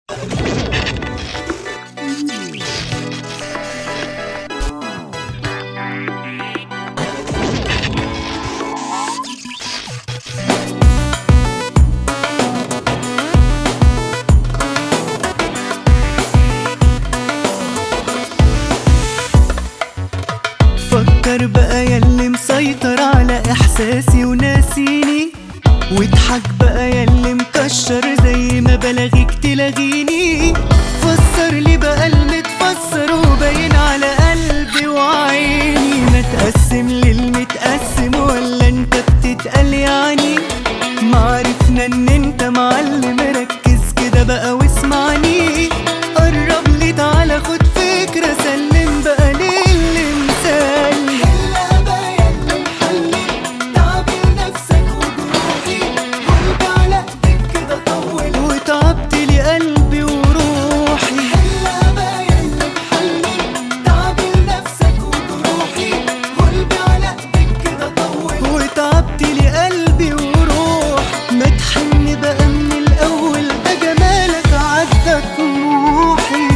فكر بقى ياللي مسيطر على احساسي وناسيني، واضحك بقى ياللي مكشر زي ما بلاغيك تلاغيني. فسر لي بقى المتفسر وباين على قلبي وعيني. ما تقسم للمتقسم ولا انت بتتقل يعني؟ معرفنا ان انت معلم، ركز كده بقى واسمعني. قرب لي تعالى خد فكرة، سلم بقى للي مسلم. حلها بقى ياللي محلي تعبي نفسك وجروحي، قلبي على ايدك كده طول وتعبت لي قلبي وروحي. حلها بقى ياللي محلي تعبي نفسك وجروحي، قلبي على ايدك كده طول وتعبت لي قلبي وروح. ما تحن بقى من الاول، ده جمالك عدى طموحي.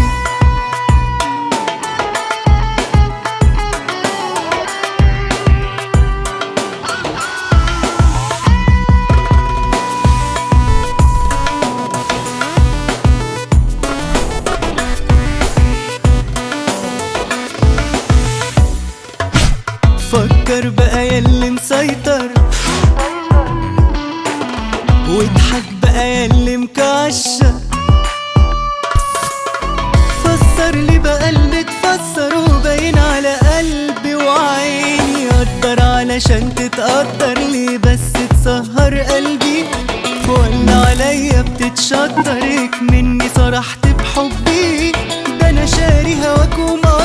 فكر بقى ياللي مسيطر، واضحك بقى ياللي مكشر. فسر لي بقى المتفسر وباين على قلبي وعيني. قدر علشان تتقدر لي بس تسهر قلبي، ولا عليا بتتشطرك مني صرحت بحبي. ده انا شاري هواك وما